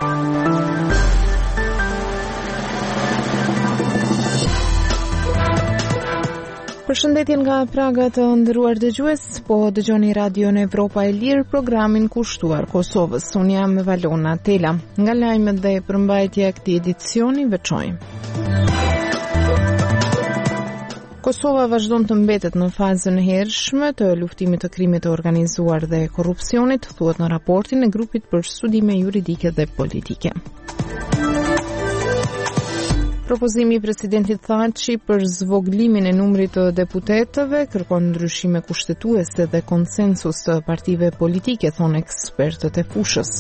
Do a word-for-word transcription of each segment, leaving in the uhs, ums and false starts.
Përshëndetje nga Praga të nderuar dëgjues, po dëgjoni Radion Evropa e Lirë, programin kushtuar Kosovës. Unë jam Valona Tela. Nga lajmet dhe përmbajtja e këtij edicioni veçojmë. Kosova vazhdon të mbetet në fazën e hershme të luftimit të krimit të organizuar dhe korrupsionit, thuhet në raportin e grupit për studime juridike dhe politike. Propozimi i presidentit Thaçi për zvoglimin e numrit të deputetëve kërkon ndryshime kushtetuese dhe konsensus të partive politike, thonë ekspertët e fushës.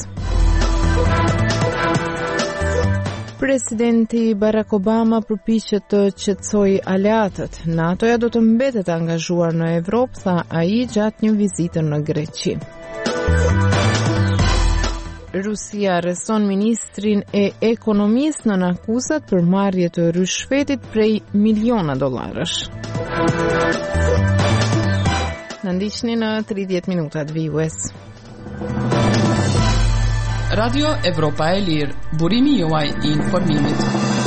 Presidenti Barack Obama përpiqet të qetësojë aleatët. NATO-ja do të mbetet angazhuar në Evropë, tha ai gjatë një vizite në Greqi. Rusia arreston ministrin e ekonomisë nën akuzat për marrje të rishfetit prej miliona dollarësh. Në ndiqni në tridhjetë minutat vijues. Radio Evropa e Lirë, burimi juaj i informimit.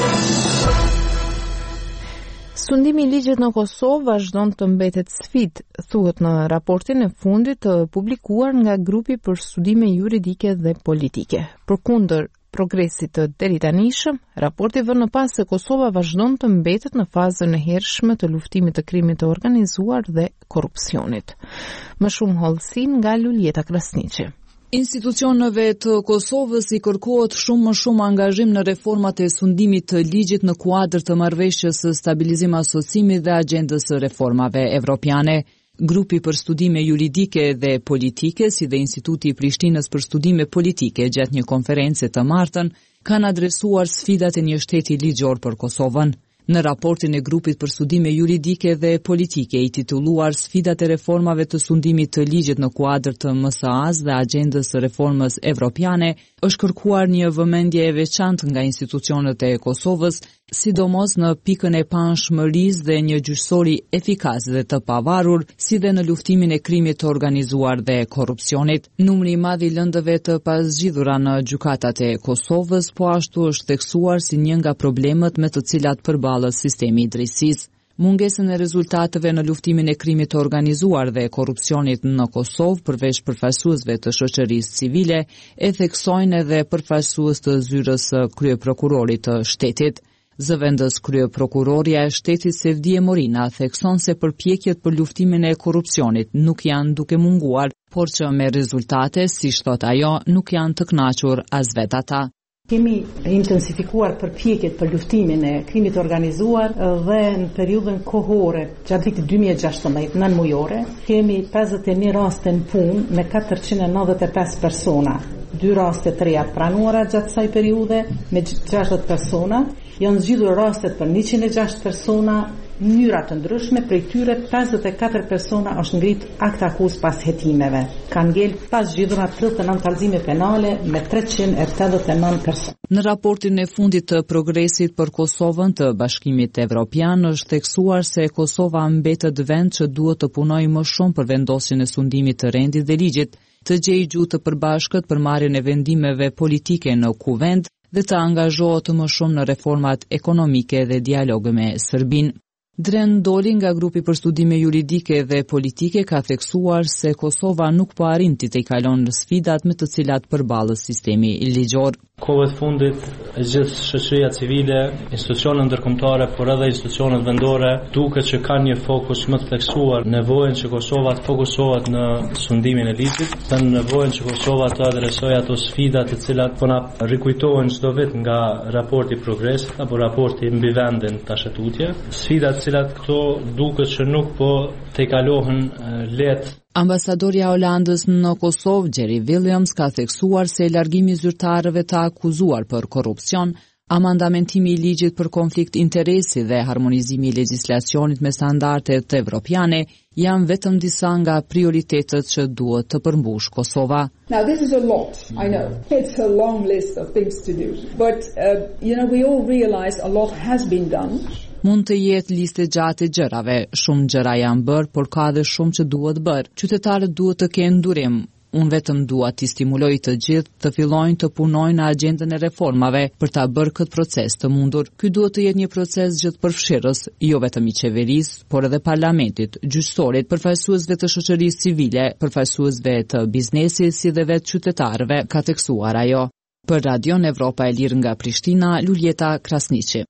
Sundimi i ligjit në Kosovë vazhdon të mbetet sfidë, thuhet në raportin e fundit të publikuar nga grupi për studime juridike dhe politike. Përkundër progresit të deritanishëm, raporti vën në pas se Kosova vazhdon të mbetet në fazën e hershme të luftimit të krimit të organizuar dhe korrupsionit. Më shumë hollësi nga Luljeta Krasniqi. Institucioneve të Kosovës i kërkohet shumë më shumë angazhim në reformat e sundimit të ligjit në kuadër të marrëveshjes së stabilizim asociimi dhe agjendës së reformave evropiane. Grupi për studime juridike dhe politike, si dhe Instituti i Prishtinës për studime politike gjatë një konference të martën, kanë adresuar sfidat e një shteti ligjor për Kosovën. Në raportin e grupit për studime juridike dhe politike i titulluar Sfidat e reformave të sundimit të ligjit në kuadër të M S A-s dhe agjendës së reformës evropiane, është kërkuar një vëmendje e veçantë nga institucionet e Kosovës, sidomos në pikën e panshmërisë dhe një gjyqësori efikas dhe të pavarur, si dhe në luftimin e krimit të organizuar dhe korrupsionit. Numri i madh i lëndëve të pazgjidhura në gjykatat e Kosovës po ashtu është theksuar si një nga problemet me të cilat përballet sistemi i drejtësisë. Mungesën e rezultateve në luftimin e krimit të organizuar dhe korrupsionit në Kosovë, përveç përfaqësuesve të shoqërisë civile, e theksojnë edhe përfaqësues të zyrës së kryeprokurorit të shtetit. Zëvendës kryeprokuroria e shtetit Sevdije Morina thekson se përpjekjet për luftimin e korrupsionit nuk janë duke munguar, por që me rezultate, si thot ajo, nuk janë të kënaqur as vet ata. Kemi intensifikuar përpjekjet për luftimin e krimit organizuar dhe në periudhën kohore gjatë vitit dy mijë e gjashtëdhjetë, nën mujore, kemi pesëdhjetë e një raste në punë me katërqind e nëntëdhjetë e pesë persona. Dy raste të reja pranuara gjatë kësaj periudhe me gjashtëdhjetë persona, janë zgjidhur rastet për njëqind e gjashtë persona në mënyra të ndryshme, prej tyre pesëdhjetë e katër persona është ngrit akt akuzë pas hetimeve. Kanë ngel pas zgjidhura tridhjetë e nëntë kallëzime penale me treqind e tetëdhjetë e nëntë persona. Në raportin e fundit të progresit për Kosovën të Bashkimit Evropian është theksuar se Kosova mbetet vend që duhet të punojë më shumë për vendosjen e sundimit të rendit dhe ligjit, të gjejë gjuhë të përbashkët për marrjen e vendimeve politike në kuvend dhe të angazhohet më shumë në reformat ekonomike dhe dialog me Serbinë. Dren Doli nga grupi për studime juridike dhe politike ka theksuar se Kosova nuk po arrin të tejkalon sfidat me të cilat përballet sistemi ligjor. Kohët fundit, gjithë shoqëria civile, institucionet ndërkombëtare, por edhe institucionet vendore, duket që kanë një fokus më të theksuar nevojën që Kosova të fokusohet në sundimin e ligjit, dhe në nevojën që Kosova të adresojë ato sfida të cilat po na rikujtohen çdo vit nga raporti progresit apo raporti mbi vendin tash tutje. Sfida të cilat këto duket që nuk po tejkalohen lehtë. Ambasadorja e Holandës në Kosovë, Jerry Williams, ka theksuar se largimi i zyrtarëve të akuzuar për korrupsion, amandamentimi i ligjit për konflikt interesi dhe harmonizimi i legjislacionit me standardet evropiane janë vetëm disa nga prioritetet që duhet të përmbush Kosova. Now this is a lot, I know. It's a long list of things to do. But uh, you know, we all realize a lot has been done. Mund të jetë listë gjatë e gjërave, shumë gjëra janë bërë, por ka edhe shumë që duhet bërë. Qytetarët duhet të kenë durim, unë vetëm dua t'i stimuloj të gjithë të fillojnë të punojnë në agjendën e reformave për ta bërë këtë proces të mundur. Ky duhet të jetë një proces gjithëpërfshirës, jo vetëm i qeverisë, por edhe parlamentit, gjyqësorit, përfaqësuesve të shoqërisë civile, përfaqësuesve të biznesit si dhe vetë qytetarëve, ka theksuar ajo. Për Radion Evropa e Lirë nga Prishtina, Luljeta Krasniqi.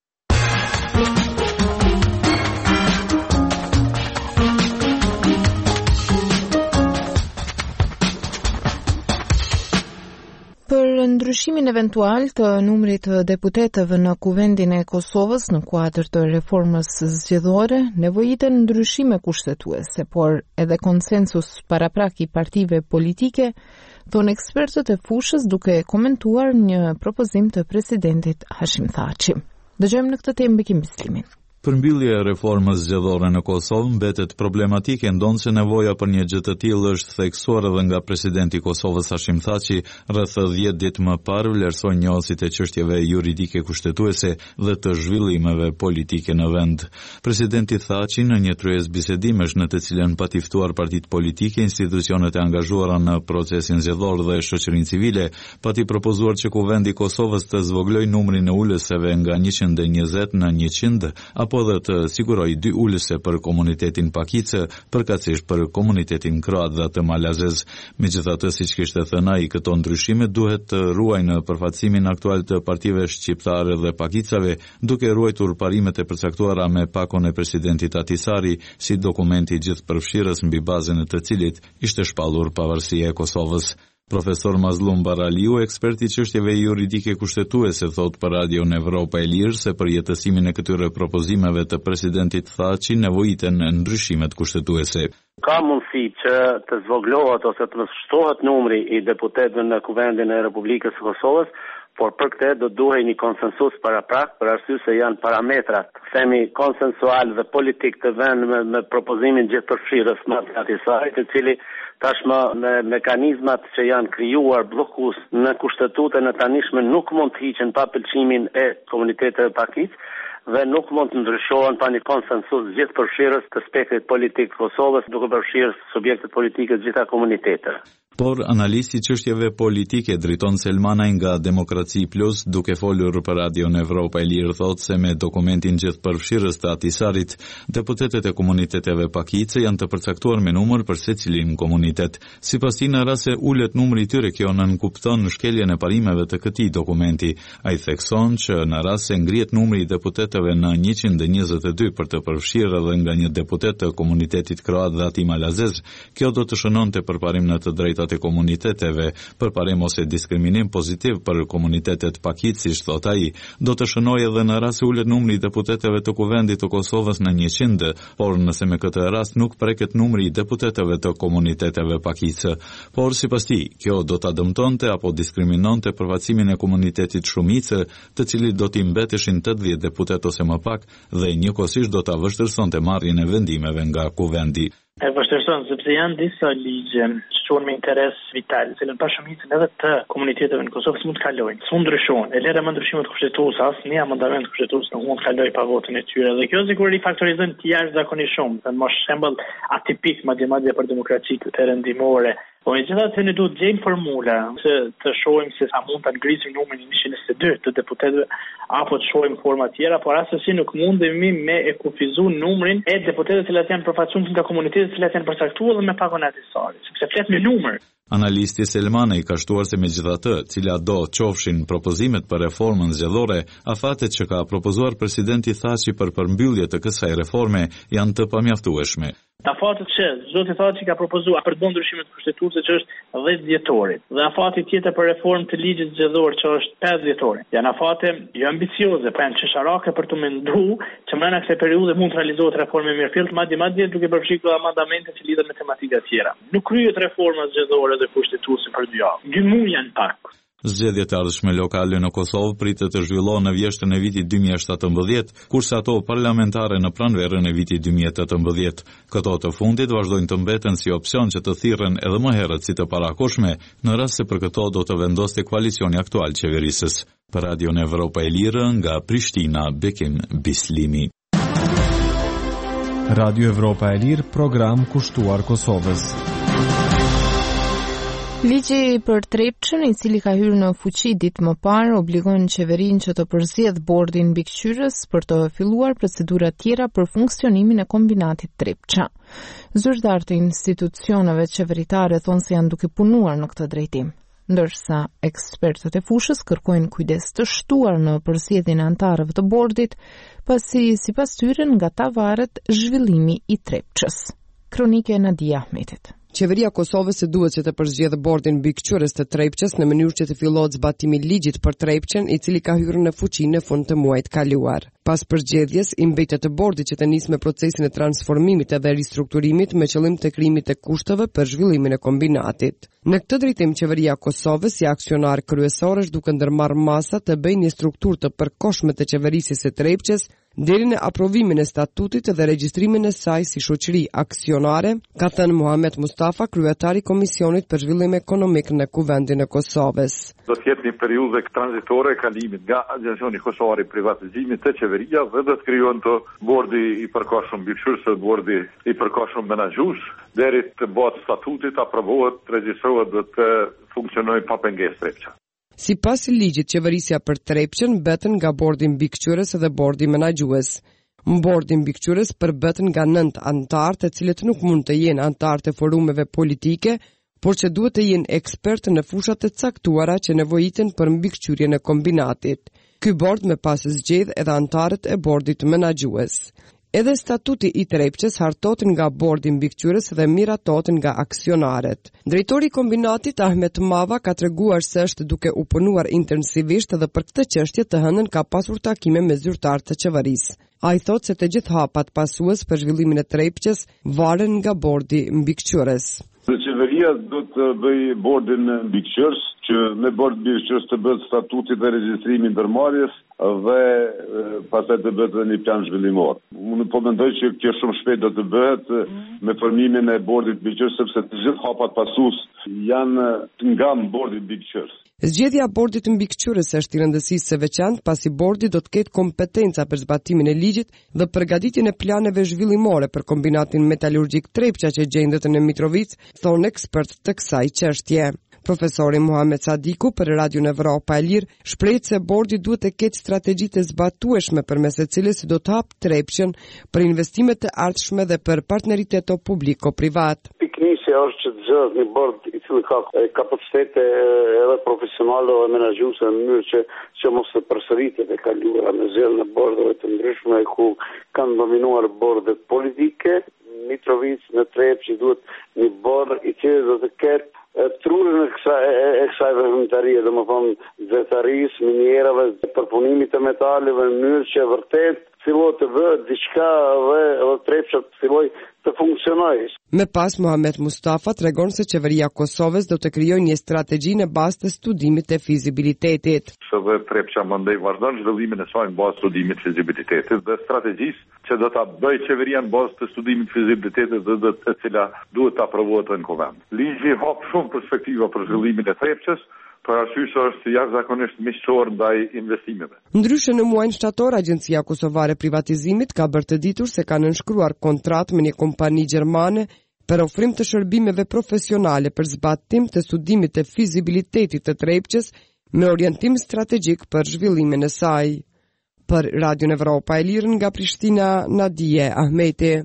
Për ndryshimin eventual të numrit të deputetëve në Kuvendin e Kosovës në kuadër të reformës zgjedhore, nevojiten ndryshime kushtetuese, por edhe konsensus paraprak i partive politike, thonë ekspertët e fushës duke komentuar një propozim të presidentit Hashim Thaçi. Dëgjojmë në këtë temë Bekim Bislimin. Përmbyllja e reformës zgjedhore në Kosovë mbetet problematike, ndonë që nevoja për një gjë të tillë është theksuar edhe nga presidenti i Kosovës Hashim Thaçi rreth dhjetë ditë më parë vlerësoi njohësit e çështjeve juridike kushtetuese dhe të zhvillimeve politike në vend. Presidenti Thaçi në një tryezë bisedimesh në të cilën pati ftuar partitë politike, institucionet e angazhuara në procesin zgjedhor dhe shoqërinë civile, pati propozuar që Kuvendi i Kosovës të zvoglojë numrin e ulëseve nga njëqind e njëzet në njëqind, apo dhe të siguroj dy ulëse për komunitetin Pakice, përkatësisht për komunitetin Kroat dhe të Malazez. Megjithatë, siç kishte thënë ai, këto ndryshime duhet të ruajnë në përfaqësimin aktual të partive shqiptare dhe Pakicave, duke ruajtur parimet e përcaktuara me pakon e presidentit Ahtisaari si dokumenti gjithëpërfshirës mbi bazën e të cilit ishte shpallur pavarësia e Kosovës. Profesor Mazlum Baraliu, ekspert i çështjeve juridike kushtetuese, thot për Radion Evropa e Lirë se për jetësimin e këtyre propozimeve të presidentit Thaçi nevojiten ndryshimet kushtetuese. Ka mundësi që të zvoglohet ose të shtohet numri i deputetëve në Kuvendin e Republikës së Kosovës, por për këtë do duhej një konsensus paraprak, për arsye se janë parametrat, themi konsensual dhe politik të vënë me, me propozimin gjithëpërfshirës të Ahtisaarit, i cili tashmë me mekanizmat që janë krijuar bllokues në kushtetutën e tanishme nuk mund të hiqen pa pëlqimin e komuniteteve Pakic dhe nuk mund të ndryshohen pa një konsensus gjithëpërfshirës të spektrit politik të Kosovës, duke përfshirë subjektet politike të gjitha komuniteteve. Por analisti çështjeve politike Driton Selmanaj nga Demokraci Plus, duke folur për Radion Evropa e Lirë, thotë se me dokumentin gjithëpërfshirës të Ahtisaarit, deputetët e komuniteteve Pakice janë të përcaktuar me numër për secilin komunitet. Sipas tij, në rast se ulet numri i tyre, kjo nënkupton shkeljen e parimeve të këtij dokumenti. Ai thekson që në rast se ngrihet numri i deputetëve në njëqind e njëzet e dy për të përfshirë edhe nga një deputet të komunitetit Kroat dhe Ati Malazez, kjo do të shënonte përparim në të drejtat e komuniteteve, përparim ose diskriminim pozitiv për komunitetet Pakic, siç thot ai, do të shënojë edhe në rast se ulet numri i deputetëve të Kuvendit të Kosovës në njëqind, por nëse me këtë rast nuk preket numri i deputetëve të komuniteteve Pakic. Por sipas tij, kjo do ta dëmtonte apo diskriminonte përfaqësimin e komunitetit shumicë, të cilit do t'i mbeteshin tetëdhjetë deputet ose më pak, dhe njëkohësisht do ta vështirësonte marrjen e vendimeve nga Kuvendi. E vështirëson sepse janë disa ligje që quhen me interes vital, të cilën pa shumicën edhe të komuniteteve në Kosovë s'mund të kalojnë, s'mund ndryshojnë. E lera më ndryshimet kushtetuese, as një amandament kushtetues nuk mund të kalojë pa votën e tyre. Dhe kjo sigurisht faktorizon të jashtëzakonisht shumë, të mos shembull atipik madje madje për demokracitë të rendimore. Po megjithatë ne duhet të gjejmë formula se të shohim se sa mund ta ngrisim numrin në njëqind e njëzet e dy të deputetëve apo të shohim forma të tjera, por rastësi nuk mundemi me e kufizuar numrin e deputetëve që janë përfaqësuar nga komunitetet që janë përcaktuar dhe me pakon e Ahtisaarit, sepse flet me numër. Analisti Selmanaj ka shtuar se megjithatë, cila do qofshin propozimet për reformën zgjedhore, afatet që ka propozuar presidenti Thaçi për përmbyllje të kësaj reforme janë të pamjaftueshme. Afati që zoti Thaçi ka propozuar për të bërë ndryshimet kushtetuese që është dhjetë dhjetorit, dhe afati tjetër për reformë të ligjit zgjedhor që është pesë dhjetorit. Janë afate jo ambicioze, po janë çesharake për të menduar që brenda kësaj periudhe mund të realizohet reformë mirëfillt, madje madje duke përfshirë amandamente që lidhen me tematika të tjera. Nuk kryhet reforma zgjedhore dhe kushtetuese për dy javë. Dy muaj janë pak. Zgjedhjet e ardhshme lokale në Kosovë pritet të zhvillohen në vjeshtën e vitit dy mijë e shtatëmbëdhjetë, kurse ato parlamentare në pranverën e vitit dy mijë e tetëmbëdhjetë. Këto të fundit vazhdojnë të mbeten si opsion që të thirren edhe më herët si të parakoshme, në rast se për këto do të vendoste koalicioni aktual qeverisës. Për Radion Evropa e Lirë, nga Prishtina, Bekim Bislimi. Radio Evropa e Lirë, program kushtuar Kosovës. Ligji për Trepçën, i cili ka hyrë në fuqi ditë më parë, obligon qeverinë që të përzjedh bordin mbikëqyrës për të filluar procedura tjera për funksionimin e kombinatit Trepça. Zyrtarët e institucioneve qeveritare thonë se janë duke punuar në këtë drejtim, ndërsa ekspertët e fushës kërkojnë kujdes të shtuar në përzjedhjen e antarëve të bordit, pasi sipas tyre nga ta varet zhvillimi i Trepçës. Kronike Nadia Ahmetit. Qeveria e Kosovës e duhet që të përzgjedhë bordin mbikëqyrës të Trepçës në mënyrë që të fillohet zbatimi i ligjit për Trepçën, i cili ka hyrë në fuqi në fund të muajit kaluar. Pas përzgjedhjes, i mbetet të bordit që të nisë me procesin e transformimit edhe ristrukturimit me qëllim të krijimit të kushteve për zhvillimin e kombinatit. Në këtë drejtim, qeveria e Kosovës si aksionar kryesor është duke ndërmarrë masa të bëjë një strukturë të përkohshme të qeverisë së Trepçës deri në aprovimin e statutit dhe regjistrimin e saj si shoqëri aksionare, ka thënë Muhamet Mustafa, kryetari i Komisionit për Zhvillim Ekonomik në Kuvendin e Kosovës. Do të jetë një periudhë tranzitore e kalimit nga agensioni kosovar i privatizimit të qeveria dhe do të krijohen të bordi i përkohshëm mbikëqyrës dhe bordi i përkohshëm menaxhues deri të bëhet statutit, aprovohet, regjistrohet dhe të funksionojë pa pengesë Trepça. Si pas i ligjit, qeverisja për Trepçën mbeten nga bordi mbikëqyrës dhe bordi menaxhues. Bordi mbikëqyrës përbeten nga nëntë anëtar, të cilët nuk mund të jenë anëtar të forumeve politike, por që duhet të jenë ekspertë në fushat të caktuara që nevojiten për mbikëqyrjen e kombinatit. Ky bord me pas zgjedh edhe anëtarët e bordit menaxhues. Edhe statuti i Trepçës hartohet nga bordi mbikëqyrës dhe miratohet nga aksionarët. Drejtori i kombinatit Ahmet Mava ka treguar se është duke u punuar intensivisht dhe për këtë çështje të hënën ka pasur takime me zyrtarët të qeverisë. Ai thotë se të gjithë hapat pasues për zhvillimin e Trepçës varen nga bordi mbikëqyrës. Qeveria do të bëj bordin mbikëqyrës, që në bord mbikëqyrës të bëhet statuti dhe regjistrimi i ndërmarrjes dhe pastaj të bëhet një plan zhvillimor. Unë po mendoj që kjo shumë shpejt do të bëhet me formimin e bordit mbikëqyrës, sepse të gjithë hapat pasues janë nga bordi mbikëqyrës. Zgjedhja e bordit mbikëqyrës është i rëndësisë së veçantë, pasi bordi do të ketë kompetenca për zbatimin e ligjit dhe përgatitjen e planeve zhvillimore për kombinatin metalurgjik Trepça që gjendet në Mitrovic, thonë ekspert të kësaj çështje. Profesori Muhamet Sadiku për Radion Evropa e Lirë shpreh se bordi duhet të ketë strategji të zbatueshme përmes së cilës do të hapë Trepçën për investime të ardhshme dhe për partneriteto publiko-privat. Piknisja është që të zgjidhet një bord i cili ka kapacitete edhe profesionale dhe menaxhuese në mënyrë që që mos të përsëritet e kaluara me zgjedhje në bordeve të ndryshme ku kanë dominuar bordet politike. Mitrovic në Trepçë duhet një bord i cili do të ketë trurën e kësaj e kësaj veprimtarie, domethënë zetarisë, minierave, përpunimit të metaleve në mënyrë që vërtet fillojë të bëhet diçka dhe edhe Trepça të fillojë të funksionojë. Me pas, Muhamet Mustafa tregon se qeveria e Kosovës do të krijojë një strategji në bazë të studimit të fizibilitetit. Dhe Trepça mendoj vazhdon zhvillimin e saj në bazë të studimit të fizibilitetit dhe strategjisë që do ta bëjë qeveria në bazë të studimit të fizibilitetit dhe dhe e cila duhet të aprovohet në Kuvend. Ligji hap shumë perspektiva për zhvillimin e Trepçës, për arsye se është jashtëzakonisht miqësor ndaj investimeve. Ndryshe, në muajin shtator, Agjencia Kosovare e Privatizimit ka bërë të ditur se ka nënshkruar kontratë me një kompani gjermane për ofrim të shërbimeve profesionale për zbatim të studimit të fizibilitetit të Trepçës me orientim strategjik për zhvillimin e saj. Për Radion Evropa e Lirë nga Prishtina, Nadije Ahmeti.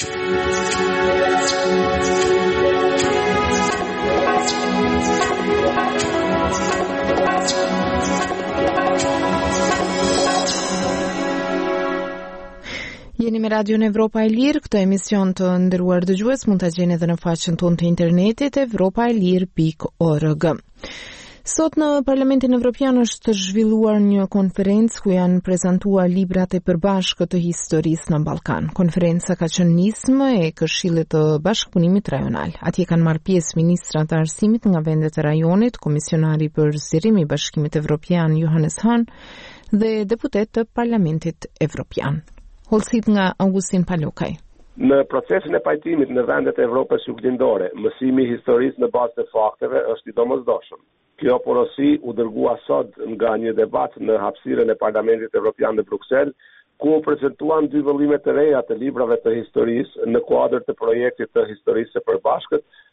Jeni me Radion Evropa e Lirë, këtë emision të nderuar dëgjues mund ta gjeni edhe në faqen tonë të internetit evropa e lirë pikë org. Sot në Parlamentin Evropian është zhvilluar një konferencë ku janë prezantuar librat e përbashkët të historisë në Ballkan. Konferenca ka qenë nismë e Këshillit të Bashkëpunimit Rajonal. Atje kanë marrë pjesë ministrat e arsimit nga vendet e rajonit, komisionari për zgjerim i Bashkimit Evropian Johannes Hahn dhe deputet të Parlamentit Evropian. Holësit nga Augustin Palokaj. Në procesin e pajtimit në vendet e Evropës juglindore, mësimi i historisë në bazë të fakteve është i domosdoshëm. Kjo porosi u dërgua sot nga një debat në hapësirën e Parlamentit Evropian në Bruksel, ku u prezantuan dy vëllime të reja të librave të historisë në kuadër të projektit të historisë së përbashkët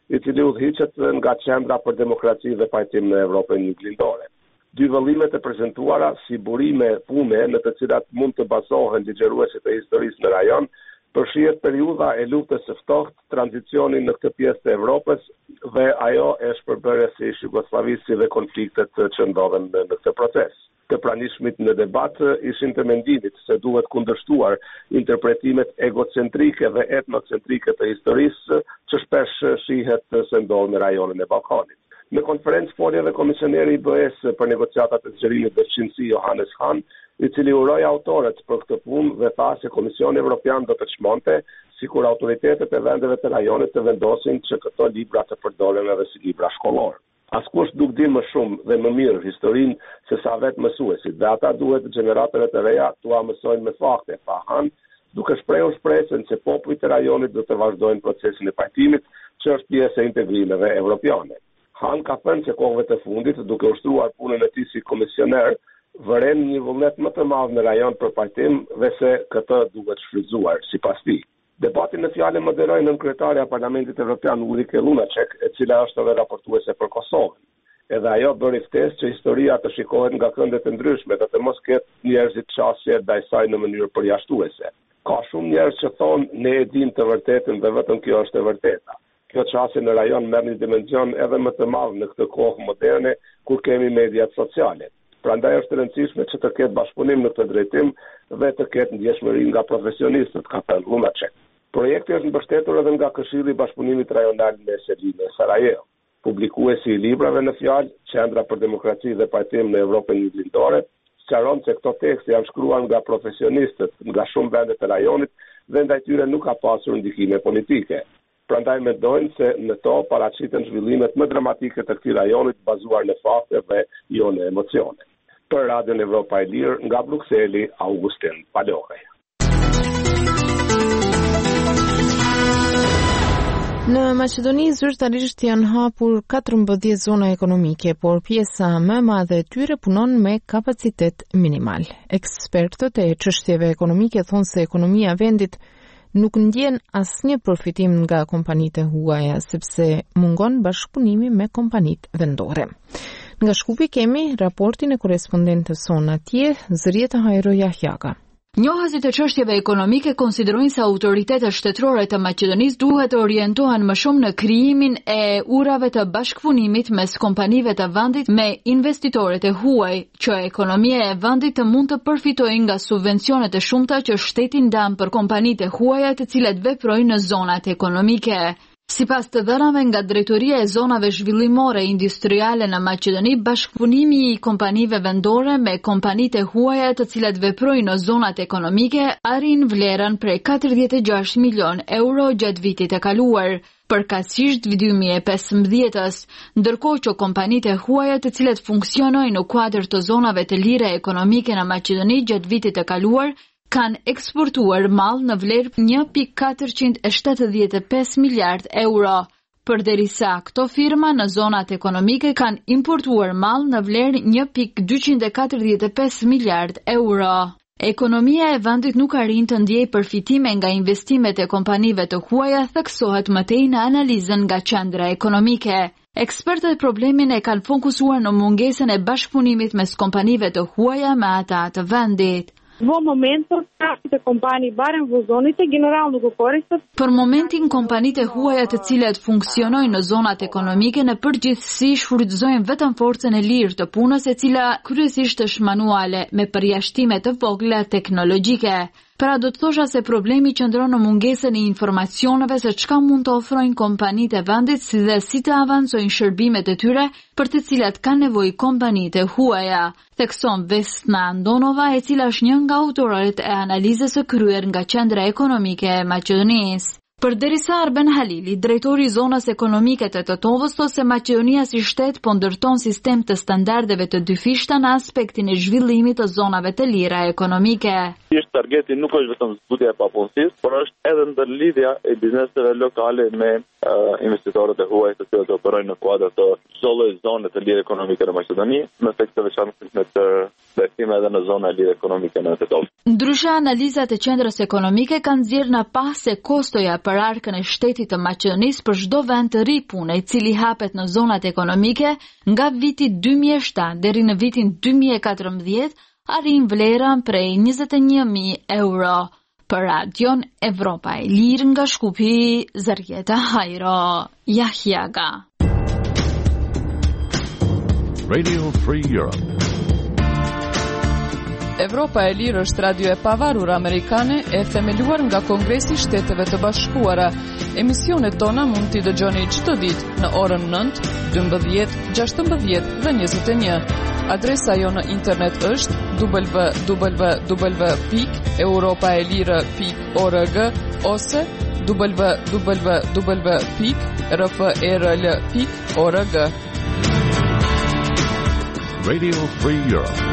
i cili udhëhiqet nga Qendra për Demokraci dhe Pajtim në Evropën Juglindore. Dy vëllimet e prezantuara si burime pune në të cilat mund të bazohen ligjëruesit e historisë në rajon, përfshihet periudha e luftës së ftohtë, tranzicionin në këtë pjesë të Evropës dhe ajo e shpërbërës së Jugosllavisë dhe konfliktet që ndodhen në këtë proces. Të pranishmit në debat ishin të mendimit se duhet kundërshtuar interpretimet egocentrike dhe etnocentrike të historisë që shpesh shihet se ndodhen në rajonin e Ballkanit. Në konferencë foli edhe komisioneri i B E-s për negociatat e zgjerimit bashkëqendrës Johannes Hahn, i cili uroi autorët për këtë punë dhe tha se Komisioni Evropian do të çmonte sikur autoritetet e vendeve të rajonit të vendosin që këto libra të përdoren edhe si libra shkollor. Askush nuk di më shumë dhe më mirë historinë se sa vetë mësuesit, dhe ata duhet gjeneratëve të reja t'ua mësojnë me fakte, tha Han, duke shprehur shpresën se popujt e rajonit do të vazhdojnë procesin e pajtimit, që është pjesë e integrimeve evropiane. Han ka thënë se kohëve të fundit, duke ushtruar punën e tij si komisioner, vëren një vullnet më të madh në rajon për pajtim dhe se këtë duhet shfrytzuar sipas tij. Debatin në fjalë moderoi nënkryetaria e Parlamentit Evropian Ulrike Lunacek, e cila është edhe raportuese për Kosovën. Edhe ajo bëri ftesë që historia të shikohet nga kënde të ndryshme dhe të mos ketë njerëzit qasje ndaj saj në mënyrë përjashtuese. Ka shumë njerëz që thonë ne e dim të vërtetën dhe vetëm kjo është e vërteta. Kjo qasje në rajon merr një dimension edhe më të madh në këtë kohë moderne kur kemi mediat sociale. Prandaj është e rëndësishme që të ketë bashkëpunim në këtë drejtim dhe të ketë ndjeshmëri nga profesionistët, ka thënë Lunacek. Projekti është mbështetur edhe nga Këshilli i Bashkëpunimit Rajonal në Serbia në Sarajevo. Publikuesi i librave në fjalë, Qendra për Demokraci dhe Pajtim në Evropën Juglindore, sqaron se këto tekste janë shkruar nga profesionistët nga shumë vende të rajonit dhe ndaj tyre nuk ka pasur ndikime politike. Prandaj mendojnë se në to paraqiten zhvillimet më dramatike të këtij rajonit bazuar në fakte dhe jo në emocione. Për Radion Evropa e Lirë nga Brukseli, Augustin Palore. Në Maqedoni zyrtarisht janë hapur katërmbëdhjetë zona ekonomike, por pjesa më e madhe e tyre punon me kapacitet minimal. Ekspertët e çështjeve ekonomike thonë se ekonomia e vendit nuk ndjen asnjë përfitim nga kompanitë e huaja, sepse mungon bashkëpunimi me kompanitë vendore. Nga Shkupi kemi raportin e korespondentës sonë atje, Zërieta Hajro Jahjaka. Njohësit e çështjeve ekonomike konsiderojnë se autoritetet shtetërore të Maqedonisë duhet të orientohen më shumë në krijimin e urave të bashkëpunimit mes kompanive të vendit me investitorët e huaj, që ekonomia e vendit të mund të përfitojë nga subvencionet e shumta që shteti ndan për kompanitë e huaja të cilat veprojnë në zonat ekonomike. Sipas të dhënave nga Drejtoria e Zonave Zhvillimore Industriale në Maqedoni, bashkëpunimi i kompanive vendore me kompanitë e huaja të cilat veprojnë në zonat ekonomike arrin vlerën prej katërdhjetë e gjashtë milion euro gjatë vitit të kaluar, përkatësisht dy mijë e pesëmbëdhjetës, ndërkohë që kompanitë e huaja të cilat funksionojnë në kuadër të zonave të lira ekonomike në Maqedoni gjatë vitit të kaluar kanë eksportuar mall në vlerë një mijë katërqind e shtatëdhjetë e pesë miliard euro, përderisa këto firma në zonat ekonomike kanë importuar mall në vlerë një mijë dyqind e katërdhjetë e pesë miliard euro. Ekonomia e vendit nuk arrin të ndjejë përfitime nga investimet e kompanive të huaja, theksohet më tej në analizën nga Qendra Ekonomike. Ekspertët problemin e kanë fokusuar në mungesën e bashkëpunimit mes kompanive të huaja me ata të vendit. Во моментот нашите компании барем во зоните генерално го користат. Për momentin kompanitë e huaja të cilat funksionojnë në zonat ekonomike në përgjithësi shfrytëzojnë vetëm forcën e lirë të punës, e cila kryesisht është manuale me përjashtime të vogla teknologjike. Pra do të thosha se problemi qëndron në mungesën e informacioneve se çka mund të ofrojnë kompanitë e vendit si dhe si të avancojnë shërbimet e tyre për të cilat kanë nevojë kompanitë e huaja, thekson Vesna Andonova, e cila është një nga autorët e analizës së kryer nga Qendra Ekonomike e Maqedonisë. Përderisa Arben Halili, drejtori i zonës ekonomike të Tetovës, thotë se Maqedonia si shtet po ndërton sistem të standardeve të dyfishta në aspektin e zhvillimit të zonave të lira ekonomike. Thjesht targeti nuk është vetëm zbutja e papunësisë, por është edhe ndërlidhja e bizneseve lokale me uh, investitorët e huaj të cilët operojnë në kuadër të çdo lloji zone të lirë ekonomike në Maqedoni, në efekt të veçantë me të vlerësime edhe në zonën e lidhë ekonomike në të dopë. Ndryshe, analizat e qendrës ekonomike kanë nxjerrë në pas se kostoja për arkën e shtetit të Maqedonisë për çdo vend të ri pune i cili hapet në zonat ekonomike nga viti dy mijë e shtatë deri në vitin dy mijë e katërmbëdhjetë arrin vlerën prej njëzet e një mijë euro. Për Radion Evropa e Lirë nga Shkupi, Zarjeta Hajro, Jahjaga. Radio Free Europe. Evropa e Lirë është radio e pavarur amerikane e themeluar nga Kongresi i Shteteve të Bashkuara. Emisionet tona mund t'i dëgjoni çdo ditë në orën nëntë, dymbëdhjetë, gjashtëmbëdhjetë dhe njëzet e një. Adresa jo në internet është w w w pikë europaelire pikë org ose w w w pikë r f e r l pikë org. Radio Free Europe.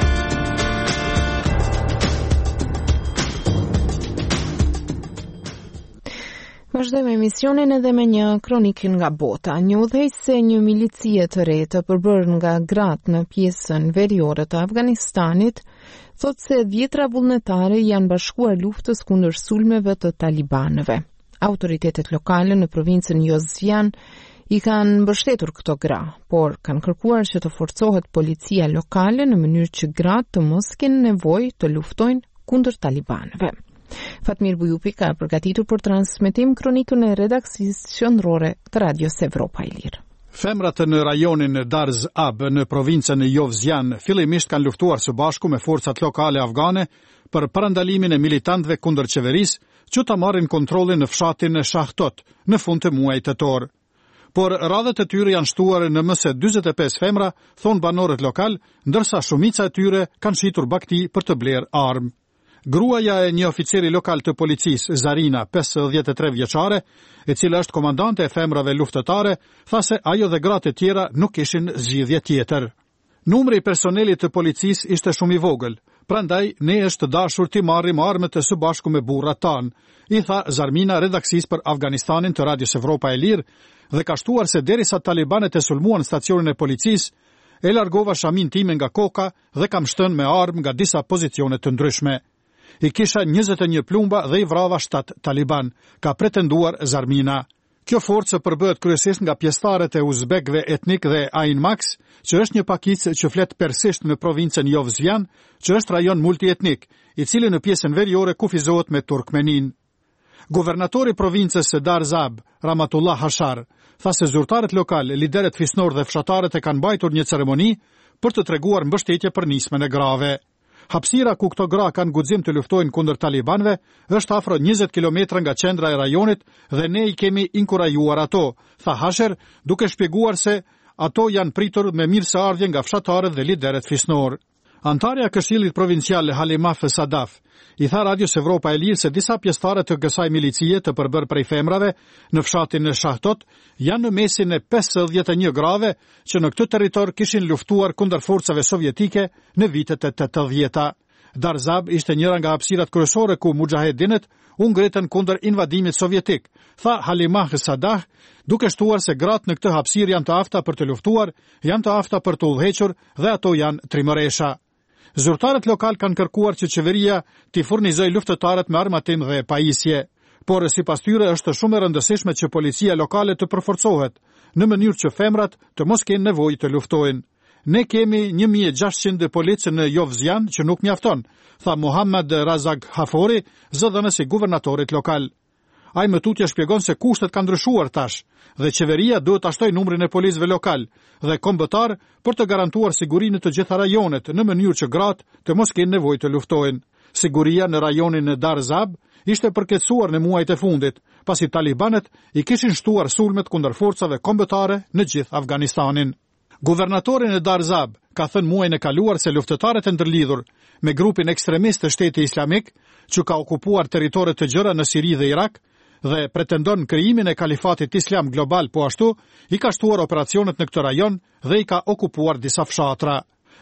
Vazhdojmë emisionin edhe me një kronikë nga bota. Një udhëheq se një milicie të re të përbërë nga gratë në pjesën veriore të Afganistanit thot se dhjetra vullnetare janë bashkuar luftës kundër sulmeve të talibanëve. Autoritetet lokale në provincën Jozvian i kanë mbështetur këto gra, por kanë kërkuar që të forcohet policia lokale në mënyrë që gratë të mos kenë nevojë të luftojnë kundër talibanëve. Fatmir Bujupi ka përgatitur për transmetim kronikën e redaksisë qendrore të Radios Evropa e Lirë. Femrat në rajonin Darz Ab në provincën e Jovzian fillimisht kanë luftuar së bashku me forcat lokale afgane për parandalimin e militantëve kundër qeverisë që ta marrin kontrollin në fshatin e Shahtot në fund të muajit tetor. Por radhët e tyre janë shtuar në më se dyzet e pesë femra, thon banorët lokal, ndërsa shumica e tyre kanë shitur bakti për të blerë armë. Gruaja e një oficeri lokal të policisë, Zarina, pesëdhjetë e tre vjeçare, e cila është komandante e femrave luftëtare, tha se ajo dhe gratë e tjera nuk kishin zgjidhje tjetër. Numri i personelit të policisë ishte shumë i vogël, prandaj ne është dashur të marrim armët e së bashku me burrat tanë, i tha Zarmina redaksisë për Afganistanin të Radios Evropa e Lirë, dhe ka shtuar se derisa talibanet e sulmuan stacionin e policisë, e largova shamin time nga koka dhe kam shtënë me armë nga disa pozicione të ndryshme. I kisha njëzet e një plumba dhe i vrava shtatë taliban, ka pretenduar Zarmina. Kjo forcë përbëhet kryesisht nga pjesëtarët e uzbekëve etnik dhe Ain Max, që është një pakicë që flet persisht në provincën Jovzian, që është rajon multietnik, i cili në pjesën veriore kufizohet me Turkmenin. Guvernatori provincës Darzab, Ramatullah Hashar, tha se zyrtarët lokal, liderët fisnor dhe fshatarët e kanë mbajtur një ceremoni për të treguar mbështetje për nismën e grave. Hapësira ku këto gra kanë guxim të luftojnë kundër talibanëve është afro njëzet kilometra nga qendra e rajonit dhe ne i kemi inkurajuar ato, tha Hasher, duke shpjeguar se ato janë pritur me mirëseardhje nga fshatarët dhe liderët fisnor. Antarja e Këshillit Provincial Halima Sadaf i tha Radios Evropa e Lirë se disa pjesëtarë të kësaj milicie të përbërë prej femrave në fshatin e Shahtot janë në mesin e pesëdhjetë e një grave që në këtë territor kishin luftuar kundër forcave sovjetike në vitet e tetëdhjeta. Darzab ishte njëra nga hapësirat kryesore ku mujahedinët u ngritën kundër invadimit sovjetik, tha Halima Sadaf, duke shtuar se gratë në këtë hapësirë janë të afta për të luftuar, janë të afta për të udhëhequr dhe ato janë trimëresha. Zyrtarët lokal kanë kërkuar që qeveria t'i furnizojë luftëtarët me armatim dhe pajisje, por sipas tyre është shumë e rëndësishme që policia lokale të përforcohet në mënyrë që femrat të mos kenë nevojë të luftojnë. Ne kemi një mijë e gjashtëqind policë në Jovzian që nuk mjafton, tha Muhammad Razak Hafori, zëdhënësi guvernatorit lokal. Ai më tutje shpjegon se kushtet kanë ndryshuar tash dhe qeveria duhet ta shtojë numrin e policëve lokal dhe kombëtar për të garantuar sigurinë të gjitha rajonet në mënyrë që gratë të mos kenë nevojë të luftojnë. Siguria në rajonin e Darzab ishte përkeqësuar në muajt e fundit, pasi talibanët i kishin shtuar sulmet kundër forcave kombëtare në gjithë Afganistanin. Guvernatorin e Darzab ka thënë muajin e kaluar se luftëtarët e ndërlidhur me grupin ekstremist të Shtetit Islamik, që ka okupuar territore të gjëra në Siri dhe Irak, dhe pretendon krijimin e kalifatit islam global, po ashtu i ka shtuar operacionet në këtë rajon dhe i ka okupuar disa fshatra.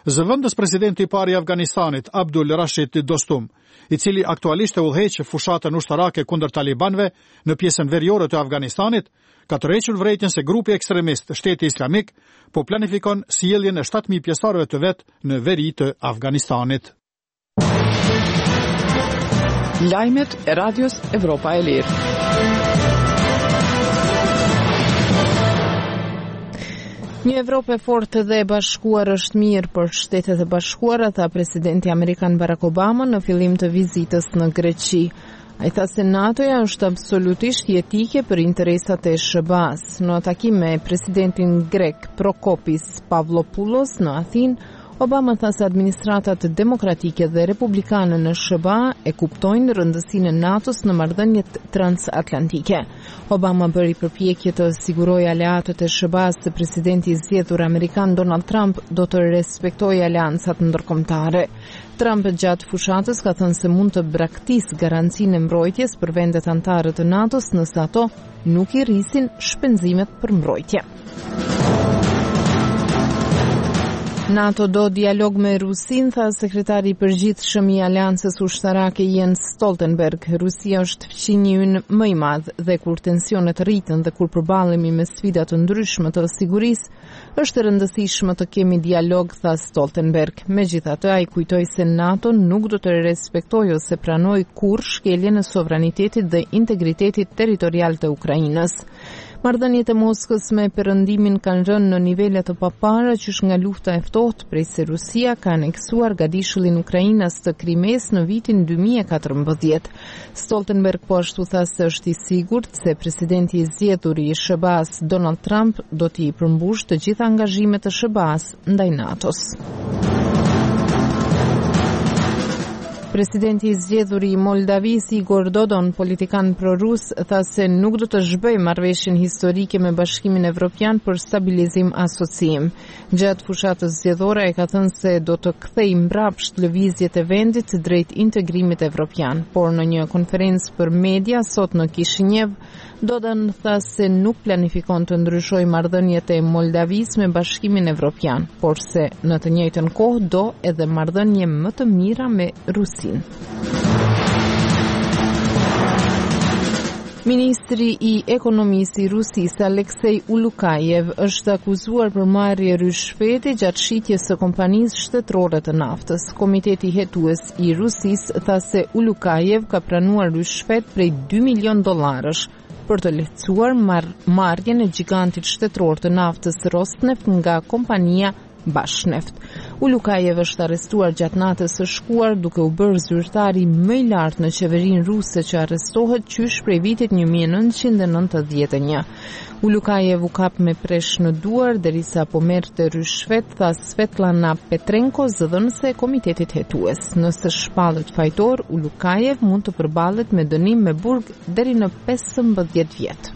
Zëvendës presidenti i parë i Afganistanit, Abdul Rashid Dostum, i cili aktualisht e udhëheq fushatën ushtarake kundër talibanëve në pjesën veriore të Afganistanit, ka tërhequr vërejtjen se grupi ekstremist Shteti Islamik po planifikon sjelljen e shtatë mijë pjesëtarëve të vet në veri të Afganistanit. Lajmet e Radios Evropa e Lirë. Një Evropë e fortë dhe e bashkuar është mirë për Shtetet e Bashkuara, tha presidenti amerikan Barack Obama në fillim të vizitës në Greqi. Ai tha se NATO-ja është absolutisht jetike për interesat e S B A-s. Në takim me presidentin grek Prokopis Pavlopoulos në Athinë, Obama tha se administratat demokratike dhe republikane në S B A e kuptojnë rëndësinë e NATO-s në marrëdhëniet transatlantike. Obama bëri përpjekje të sigurojë aleatët e S B A-s se presidenti i zgjedhur amerikan Donald Trump do të respektojë aleancat ndërkombëtare. Trump gjatë fushatës ka thënë se mund të braktisë garancinë e mbrojtjes për vendet anëtare të NATO-s nëse ato nuk i rrisin shpenzimet për mbrojtje. NATO do dialog me Rusin, tha sekretari i përgjithshëm i Aleancës Ushtarake Jens Stoltenberg. Rusia është fqinji ynë më i madh dhe kur tensionet rriten dhe kur përballemi me sfida të ndryshme të sigurisë, është e rëndësishme të kemi dialog, tha Stoltenberg. Megjithatë, ai kujtoi se NATO nuk do të respektojë ose pranojë kurrë shkeljen e sovranitetit dhe integritetit territorial të Ukrainës. Marrëdhëniet e Moskës me perëndimin kanë rënë në nivele të papara qysh nga lufta e ftohtë prej se Rusia ka aneksuar gadishullin Ukrainas të Krimes në vitin dy mijë e katërmbëdhjetë. Stoltenberg po ashtu tha se është i sigurt se presidenti i zgjedhur i S B A-s Donald Trump do t'i përmbush të gjitha angazhimet e S B A-s ndaj NATO-s. Presidenti i zgjedhur i Moldavis Igor Dodon, politikan prorus, tha se nuk do të zhbëjë marrëveshjen historike me Bashkimin Evropian për stabilizim asocim. Gjatë fushatës zgjedhore ai ka thënë se do të kthejë mbrapsht lëvizjet e vendit drejt integrimit evropian, por në një konferencë për media sot në Kishinev, Dodon tha se nuk planifikon të ndryshojë marrëdhëniet e Moldavis me Bashkimin Evropian, por se në të njëjtën kohë do edhe marrëdhënie më të mira me Rusin. Ministri i ekonomisë i Rusisë Aleksej Ulukajev është akuzuar për marrje rishfeti gjatë shitjes së kompanisë shtetërore të naftës. Komiteti hetues i Rusisë tha se Ulukajev ka pranuar rishfet prej dy milion dollarësh për të lehtësuar mar marrjen e gigantit shtetëror të naftës Rosneft nga kompania Bashneft. Ulukajev është arrestuar gjatë natës së shkuar duke u bërë zyrtari më i lartë në qeverinë ruse që arrestohet qysh prej vitit një mijë e nëntëqind e nëntëdhjetë e një. Ulukajev u kap me presh në duar derisa po merrte rishfet, tha Svetlana Petrenko, zëdhënëse e komitetit hetues. Nëse shpallet fajtor, Ulukajev mund të përballet me dënim me burg deri në pesëmbëdhjetë vjet.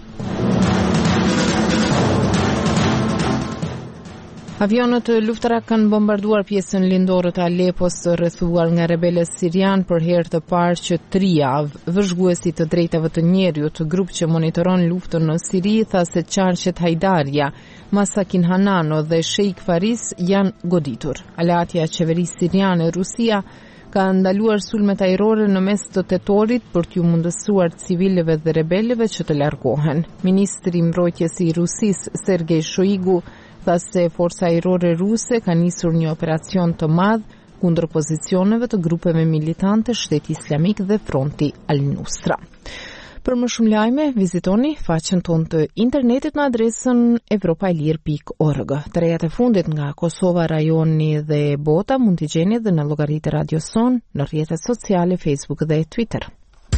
Avionët luftarak kanë bombarduar pjesën lindore të Alepos rrethuar nga rebelët sirian për herë të parë që tri javë. Vëzhguesi të drejtave të njerëzit, grup që monitoron luftën në Siri, tha se qarqet Hajdaria, Masakin Hanano dhe Sheikh Faris janë goditur. Aleatja e qeverisë siriane Rusia ka ndaluar sulmet ajrore në mes të tetorit për t'ju mundësuar civilëve dhe rebelëve që të largohen. Ministri i mbrojtjes i Rusisë Sergej Shoigu tha se forca ajrore ruse ka nisur një operacion të madh kundër pozicioneve të grupeve militante Shteti Islamik dhe Fronti Al-Nusra. Për më shumë lajme, vizitoni faqen tonë të internetit në adresën evropaelir pikë org. Të rejat e fundit nga Kosova, rajoni dhe bota mund t'i gjeni dhe në llogaritë Radio Son, në rrjetet sociale Facebook dhe Twitter.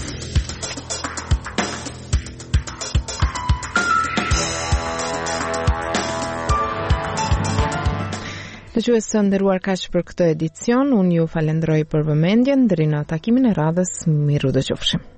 Dëgjues të nderuar, kaq për këtë edicion. Unë ju falenderoj për vëmendjen. Deri në takimin e radhës, miru dëgjofshim.